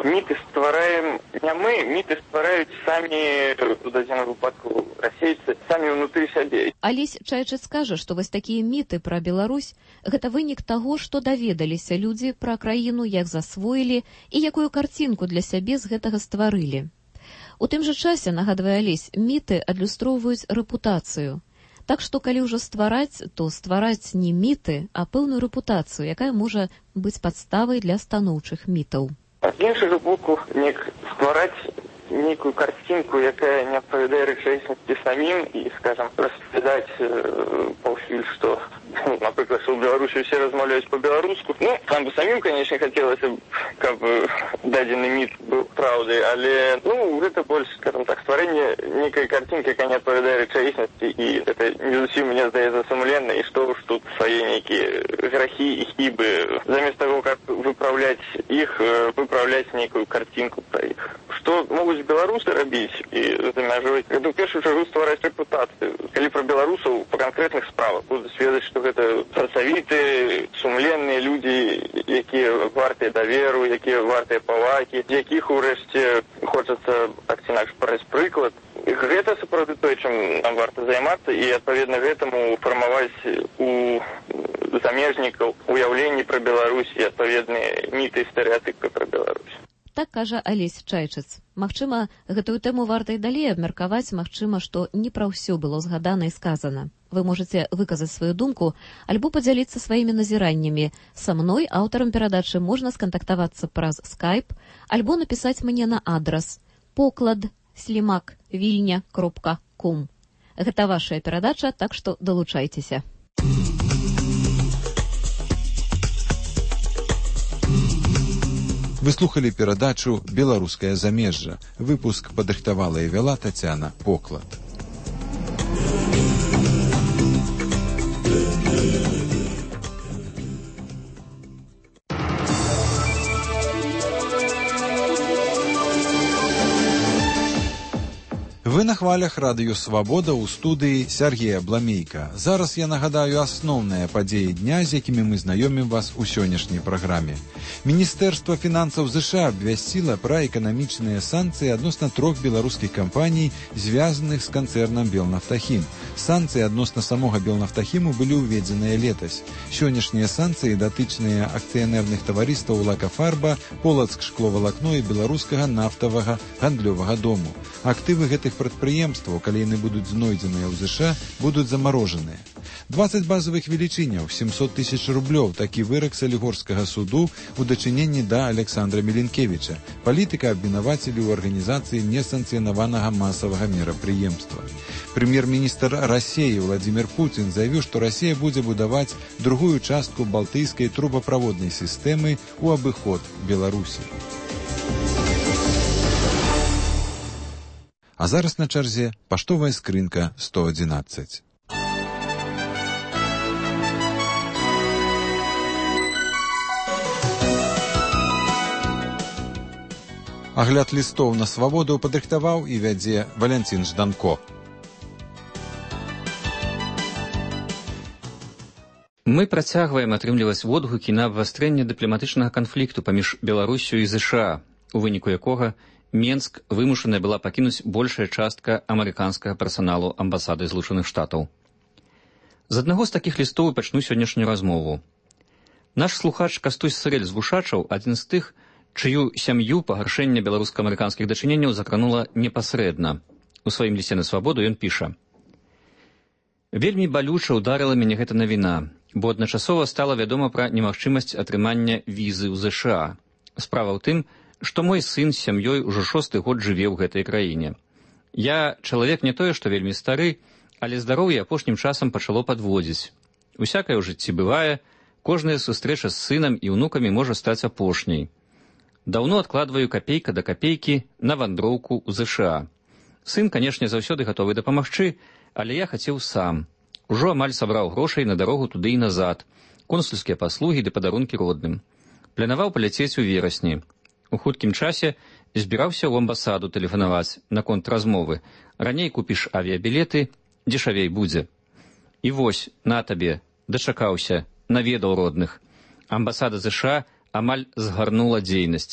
міты ствараем не мы, міты ствараюць самі, у дадзеным выпадку расейцы, самі ўнутры сябе. Алесь Чайчыц скажа, што вось такія міты пра Беларусь гэта вынік таго, што даведаліся людзі пра краіну, як засвоілі і якую карцінку для сябе з гэтага стварылі. У тым жа часе, нагадвае Алесь, міты адлюстроўваюць рэпутацыю. Так што, калі ўжо ствараць, то ствараць не міты, а пэўную рэпутацыю, якая можа быць падставай для станоўчых мітаў. З іншага боку, ствараць нейкую карцінку, якая не адпавядае рэчаіснасці самім і, скажам, распавядаць паўсюль, што, напрыклад, у Беларусі ўсе размаўляюць па-беларуску. Нам бы самім, канечне, хацелася, каб дадзены міт быў праўдай, але, гэта больш, скажам так, стварэнне нейкай карцінкі, якая не адпавядае рэчаіснасці, і гэта не зусім, мне здаецца, сумленна, і што ж тут свае нейкія грахі і хібы. Замест таго, каб выпраўляць іх, выпраўляць нейкую карцінку пра іх. Што могуць беларусы рабіць і замяжваць? Гэта ў першую чаргу ствараць рэпутацыю. Калі пра беларусаў па канкрэтных справах будуць ведаць, што гэта працавітыя, сумленныя людзі, якія вартыя даверу, якія вартыя павагі, з якіх урэшце хочацца так ці інакш браць прыклад. Гэта сапраўды тое, чым нам варта займацца, і адпаведна гэтаму фармаваць у замежнікаў уяўленні пра Беларусь і адпаведныя міты і стэрэатыпы пра Беларусь. Так кажа Алесь Чайчыц. Магчыма, гэтую тэму варта і далей абмеркаваць, магчыма, што не пра ўсё было згадана і сказана. Вы можаце выказаць сваю думку альбо падзяліцца сваімі назіраннямі. Са мной, аўтарам перадачы, можна скантактавацца праз Skype альбо напісаць мне на адрас poklad@vilnya.com. Гэта вашая перадача, так што далучайцеся. Вы слухали перадачу «Беларускае замежжа». Выпуск падрыхтавала і вяла Тацяна Поклад. Вы на хвалях радыё «Свабода» ў студыі Сергея Бламейка. Зараз я нагадаю асноўныя падзеі дня, з якімі мы знаёмім вас у сённяшняй праграме. Міністэрства фінансаў ЗША абвясціла пра эканамічныя санкцыі адносна 3 беларускіх кампаній, звязаных з канцэрнам «Белнафтахім». Санкцыі адносна самога «Белнафтахіму» былі ўведзеныя летась. Сённяшнія санкцыі датычныя акцыянерных таварыстваў «Лакафарба», «Полацк шкловалакно» і беларускага нафтавага гандлёвага дому. Актывы гэтых прадпрыемстваў, калі яны будуць знойдзеныя ў ЗША, будуць замарожаныя. 20 базавых велічыняў, 700 тысяч рублёў, такі вырак Салігорскага суду у дачыненні да Александра Міленкевіча. Палітыка абвінавацілі ў арганізацыі несанкцыянаванага масавага мерапрыемства. Прэм'ер-міністр Расіі Владзімір Пуцін заявіў, што Расія будзе будаваць другую частку балтыйскай трубаправоднай сістэмы ў абыход Беларусі. А зараз на чарзе паштовая скрынка 111. Агляд лістоў на свабоду падрыхтаваў і вядзе Валянцін Жданко. Мы працягваем атрымліваць водгукі на абвастрэнне дыпламатычнага канфлікту паміж Беларусю і ЗША, у выніку якога Менск вымушаная была пакінуць большая частка амерыканскага персаналу амбасады Злучаных Штатаў. З аднаго з такіх лістоў пачну сённяшнюю размову. Наш слухач Кастусь Сырэль з Вушачаў адзін з тых, чыю сям'ю пагаршэнне беларуска-амерыканскіх дачыненняў закранула непасрэдна. У сваім лісце на свабоду ён піша: «Вельмі балюча ўдарыла мяне гэта навіна, бо адначасова стала вядома пра немагчымасць атрымання візы ў ЗША. Справа ў тым, што мой сын з сям'ёй ужо 6-й год жыве ў гэтай краіне. Я чалавек не тое, што вельмі стары, але здароўе апошнім часам пачало падводзіць. Усякае ў жыцці бывае, кожная сустрэча з сынам і ўнукамі можа стаць апошняй. Даўно адкладваю капейка да капейкі на вандроўку ў ЗША. Сын, канешне, заўсёды гатовы дапамагчы, але я хацеў сам. Ужо амаль сабраў грошай на дарогу туды і назад, консульскія паслугі ды падарункі родным. Планаваў паляцець у верасні. У хуткім часе збіраўся ў амбасаду тэлефанаваць наконт размовы. Раней купіш авіябілеты, дзешавей будзе. І вось, на табе, дачакаўся, наведаў родных. Амбасада ЗША амаль згарнула дзейнасць.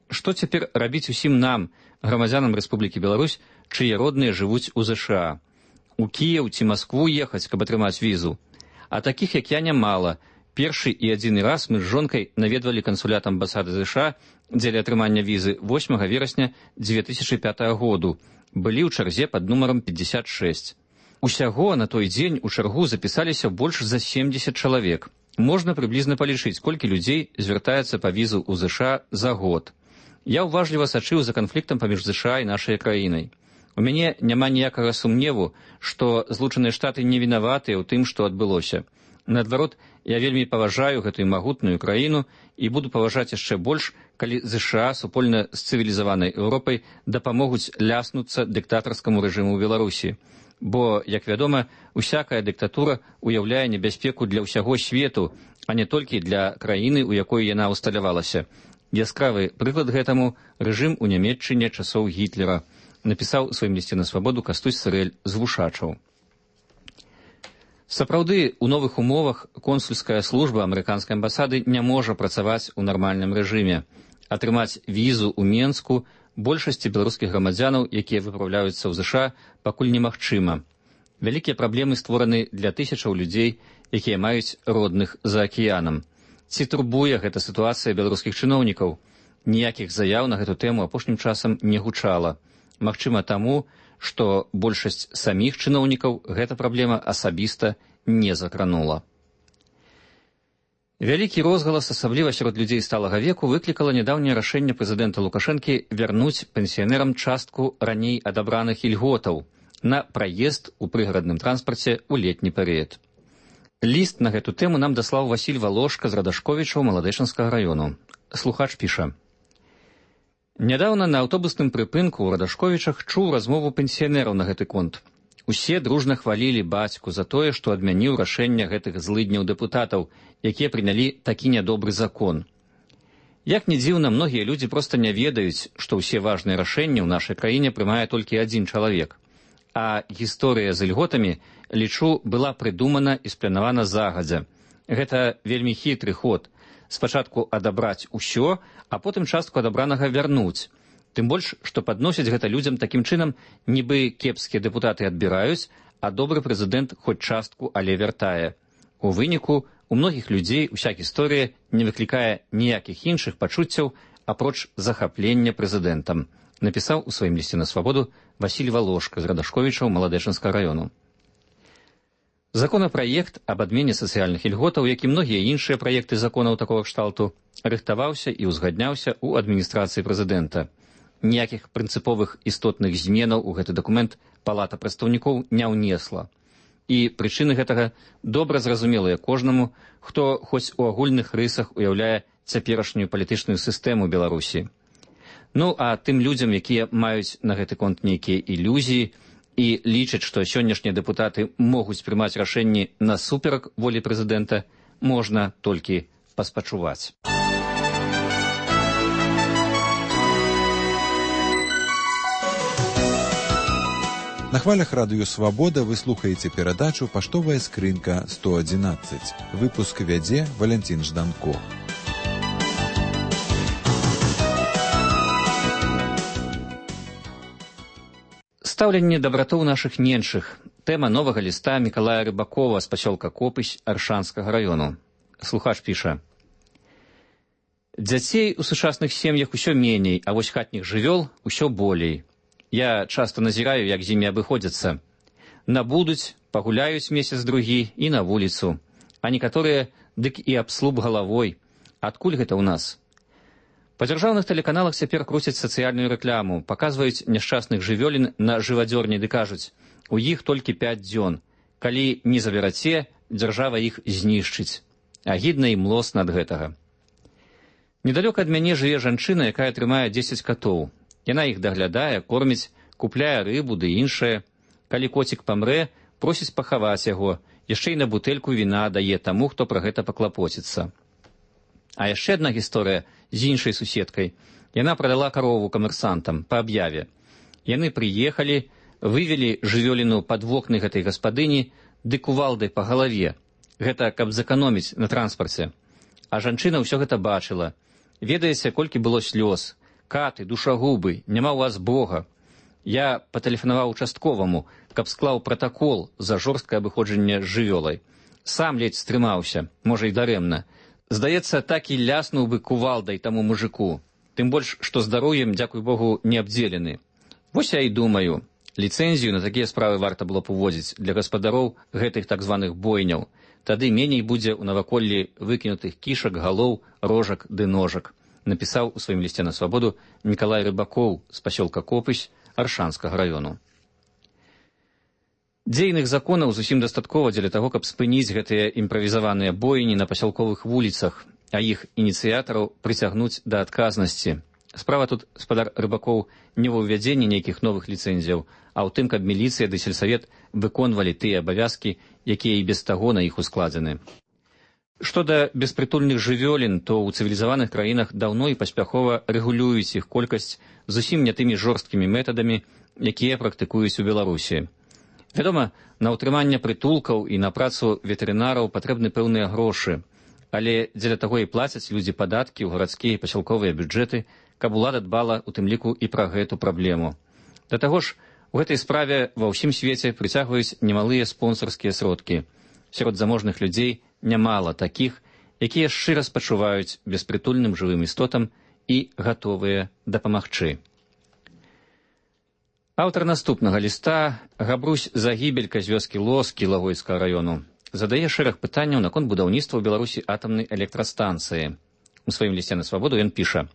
Што цяпер рабіць усім нам, грамадзянам Рэспублікі Беларусь, чые родныя жывуць у ЗША? У Кіеў ці Маскву ехаць, каб атрымаць візу? А такіх, як я, нямала. Першы і адзіны раз мы з жонкай наведвалі кансулят амбасады ЗША дзеля атрымання візы 8 верасня 2005 году. Былі ў чарзе пад нумарам 56. Усяго на той дзень у чаргу запісаліся больш за 70 чалавек. Можна прыблізна палічыць, колькі людзей звяртаецца па візу ў ЗША за год. Я ўважліва сачыў за канфліктам паміж ЗША і нашай краінай. У мяне няма ніякага сумневу, што Злучаныя Штаты не вінаватыя ў тым, што адбылося. Наадварот, я вельмі паважаю гэтую магутную краіну і буду паважаць яшчэ больш, калі ЗША супольна з цывілізаванай Еўропай дапамогуць ляснуцца дыктатарскаму рэжыму ў Беларусі. Бо, як вядома, усякая дыктатура уяўляе небяспеку для ўсяго свету, а не толькі для краіны, у якой яна ўсталявалася. Яскравы прыклад гэтаму рэжым у Нямецчыне часоў Гітлера, напісаў у сваім лісце на свабоду Кастусь Сырэль з Вушачаў. Сапраўды, у новых умовах консульская служба амерыканскай амбасады не можа працаваць у нармальным рэжыме. Атрымаць візу ў Менску большасці беларускіх грамадзянаў, якія выпраўляюцца ў ЗША, пакуль немагчыма. Вялікія праблемы створаны для тысячаў людзей, якія маюць родных за акіянам. Ці турбуе гэта сітуацыя беларускіх чыноўнікаў? Ніякіх заяў на гэту тэму апошнім часам не гучала. Магчыма таму, што большасць саміх чыноўнікаў гэта праблема асабіста не закранула. Вялікі розгалас, асабліва сярод людзей сталага веку, выклікала нядаўняе рашэнне прэзідэнта Лукашэнкі вярнуць пенсіянерам частку раней адабраных ільготаў на праезд у прыгарадным транспарце ў летні перыяд. Ліст на гэту тэму нам даслаў Васіль Валошка з Радашковічаў Маладэчанскага раёну. Слухач піша: «Нядаўна на аўтобусным прыпынку ў Радашковічах чуў размову пенсіянераў на гэты конт. Усе дружна хвалілі бацьку за тое, што адмяніў рашэнне гэтых злыдняў дэпутатаў, якія прынялі такі нядобры закон. Як ні дзіўна, многія людзі проста не ведаюць, што ўсе важныя рашэнні ў нашай краіне прымае толькі адзін чалавек. А гісторыя з ільготамі, лічу, была прыдумана і спланавана загадзя. Гэта вельмі хітры ход. Спачатку адабраць усё, а потым частку адабранага вярнуць. Тым больш, што падносяць гэта людзям такім чынам, нібы кепскія дэпутаты адбіраюць, а добры прэзідэнт хоць частку, але вяртае. У выніку, у многіх людзей уся гісторыя не выклікае ніякіх іншых пачуццяў, апроч захаплення прэзідэнтам, напісаў у сваім лісце на свабоду Васіль Валошка з Радашковічаў Маладэчанскага раёну. Законапраект аб адмене сацыяльных ільготаў, як і многія іншыя праекты законаў такога кшталту, рыхтаваўся і ўзгадняўся ў адміністрацыі прэзідэнта. Ніякіх прынцыповых істотных зменаў у гэты дакумент Палата прадстаўнікоў не ўнесла. І прычыны гэтага добра зразумелыя кожнаму, хто хоць у агульных рысах уяўляе цяперашнюю палітычную сістэму Беларусі. Ну, а тым людзям, якія маюць на гэты конт нейкія ілюзіі, і лічаць, што сённяшнія дэпутаты могуць прымаць рашэнні насуперак волі прэзідэнта, можна толькі паспачуваць. На хвалях радыё «Свабода» вы слухаеце перадачу «Паштовая скрынка 111». Выпуск вядзе Валянцін Жданко. Стаўленне дабратоў нашых неншых. Тэма новага ліста Мікалая Рыбакова з пасёлка Копысь Аршанскага раёну. Слухач піша: «Дзяцей у сучасных сем'ях усё меней, а вось хатніх жывёл усё болей. Я часта назіраю, як з імі абыходзяцца. Набудуць, пагуляюць месяц-другі і на вуліцу. А некаторыя дык і аб слуп галавой. Адкуль гэта ў нас? Па дзяржаўных тэлеканалах цяпер круцяць сацыяльную рэкламу, паказваюць няшчасных жывёлін на жывадзёрні ды кажуць: у іх толькі 5 дзён. Калі не завераце, дзяржава іх знішчыць. Агідна і млосна ад гэтага. Недалёка ад мяне жыве жанчына, якая трымае 10 катоў. Яна іх даглядае, корміць, купляе рыбу ды іншае. Калі коцік памрэ, просіць пахаваць яго, яшчэ і на бутэльку віна дае таму, хто пра гэта паклапоціцца. А яшчэ адна гісторыя з іншай суседкай. Яна прадала карову камерсантам па аб'яве. Яны прыехалі, вывелі жывёліну пад вокны гэтай гаспадыні ды кувалдай па галаве. Гэта каб зэканоміць на транспарце. А жанчына ўсё гэта бачыла. Ведаеце, колькі было слёз, Каты, душагубы, няма ў вас Бога. Я патэлефанаваў участковаму, каб склаў пратакол за жорсткае абыходжанне з жывёлай. Сам ледзь стрымаўся, можа, і дарэмна. Здаецца, так і ляснуў бы кувалдай таму мужику. Тым больш, што здароўем, дзякуй Богу, не абдзелены. Вось я і думаю, ліцэнзію на такія справы варта было б уводзіць для гаспадароў гэтых так званых бойняў. Тады меней будзе ў наваколлі выкінутых кішак, галоў, рожак ды ножак, напісаў у сваім лісце на свабоду Мікалай Рыбакоў з пасёлка Копысь Аршанскага раёну. Дзейных законаў зусім дастаткова дзеля таго, каб спыніць гэтыя імправізаваныя бойні на пасялковых вуліцах, а іх ініцыятараў прыцягнуць да адказнасці. Справа тут, спадар Рыбакоў, не ва ўвядзенні нейкіх новых ліцэнзіяў, а ў тым, каб міліцыя ды сельсавет выконвалі тыя абавязкі, якія і без таго на іх ускладзены. Што да беспрытульных жывёлін, то ў цывілізаваных краінах даўно і паспяхова рэгулююць іх колькасць зусім не тымі жорсткімі метадамі, якія практыкуюць у Беларусі. Вядома, на ўтрыманне прытулкаў і на працу ветэрынараў патрэбны пэўныя грошы, але дзеля таго і плацяць людзі падаткі ў гарадскія і пасялковыя бюджэты, каб улада дбала у тым ліку і пра гэту праблему. Да таго ж, у гэтай справе ва ўсім свеце прыцягваюць немалыя спонсарскія сродкі. Сярод заможных людзей нямала такіх, якія шчыра спачуваюць беспрытульным жывым істотам і гатовыя дапамагчы. Аўтар наступнага ліста, Габрусь Загібелька з вёскі Лоскі Лагойскага раёну, задае шэраг пытанняў наконт будаўніцтва ў Беларусі атамнай электрастанцыі. У сваім лісце на свабоду ён піша: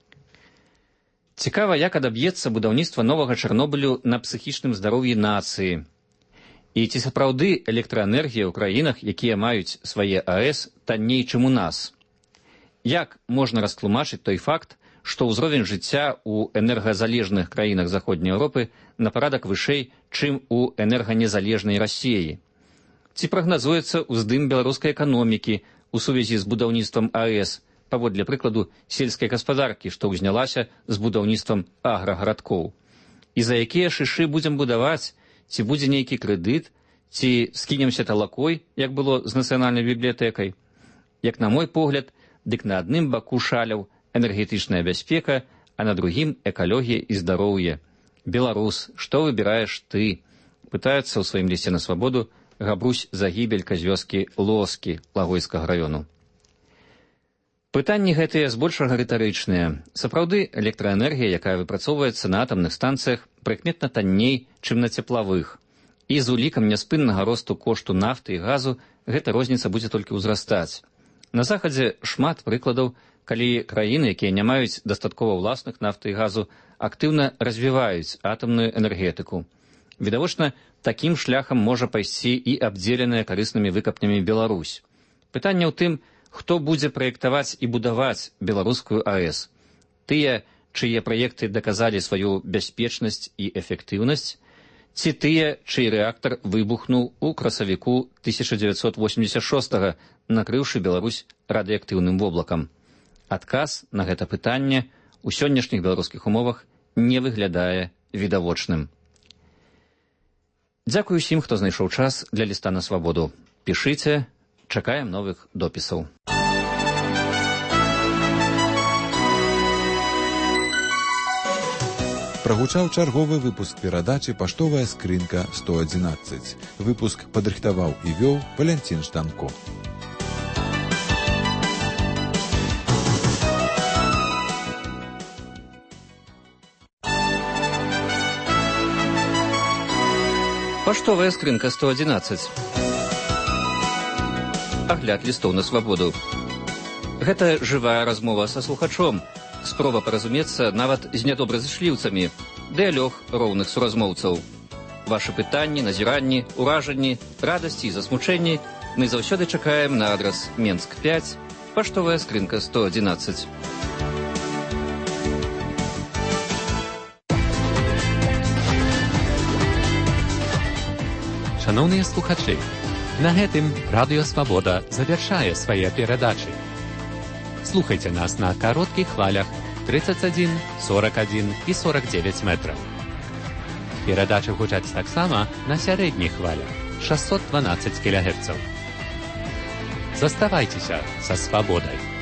«Цікава, як адаб'ецца будаўніцтва новага Чарнобылю на псіхічным здароўі нацыі. І ці сапраўды электраэнергія ў краінах, якія маюць свае АЭС, танней, чым у нас? Як можна растлумачыць той факт, што ўзровень жыцця ў энергазалежных краінах Заходняй Еўропы на парадак вышэй, чым у энерганезалежнай Расіі? Ці прагназуецца ўздым беларускай эканомікі ў сувязі з будаўніцтвам АЭС, паводле прыкладу сельскай гаспадаркі, што ўзнялася з будаўніцтвам аграгарадкоў? І за якія шышы будзем будаваць? Ці будзе нейкі крэдыт? Ці скінемся талакой, як было з нацыянальнай бібліятэкай? Як на мой погляд, дык на адным баку шаляў энергетычная бяспека, а на другім экалогія і здароўе. Беларус, што выбіраеш ты? Пытаецца ў сваім лісце на свабоду Габрусь Загібелька з вёскі Лоскі Лагойскага раёну. Пытанні гэтыя збольшага рытарычныя. Сапраўды, электраэнергія, якая выпрацоўваецца на атамных станцыях, прыкметна танней, чым на цеплавых. І з улікам няспыннага росту кошту нафты і газу гэта розніца будзе толькі ўзрастаць. На захадзе шмат прыкладаў, калі краіны, якія не маюць дастаткова ўласных нафты і газу, актыўна развіваюць атамную энергетыку. Відавочна, такім шляхам можа пайсці і абдзеленая карыснымі выкапнямі Беларусь. Пытанне ў тым, хто будзе праектаваць і будаваць беларускую АЭС. Тыя, чые праекты даказалі сваю бяспечнасць і эфектыўнасць, ці тыя, чый рэактар выбухнуў у красавіку 1986-го, накрыўшы Беларусь радыеактыўным воблакам. Адказ на гэта пытанне ў сённяшніх беларускіх умовах не выглядае відавочным. Дзякуй усім, хто знайшоў час для ліста на свабоду. Пішыце, чакаем новых допісаў. Прагучаў чарговы выпуск перадачы «Паштовая скрынка 111». Выпуск падрыхтаваў і вёў Валянцін Жданко. Паштовая скрынка 111. Агляд лістоў на свабоду. Гэта жывая размова са слухачом, спроба паразумецца нават з нядобразычліўцамі, дыялог роўных суразмоўцаў. Вашы пытанні, назіранні, уражанні, радасці і засмучэнні мы заўсёды чакаем на адрас Менск 5, паштовая скрынка 111. Шановныя слухачы, на гэтым Радыё Свабода завяршае свае перадачы. Слухайце нас на кароткіх хвалях 31, 41 і 49 метраў. Перадачы гучаць таксама на сярэдніх хвалях 612 кГц. Заставайцеся са свабодай.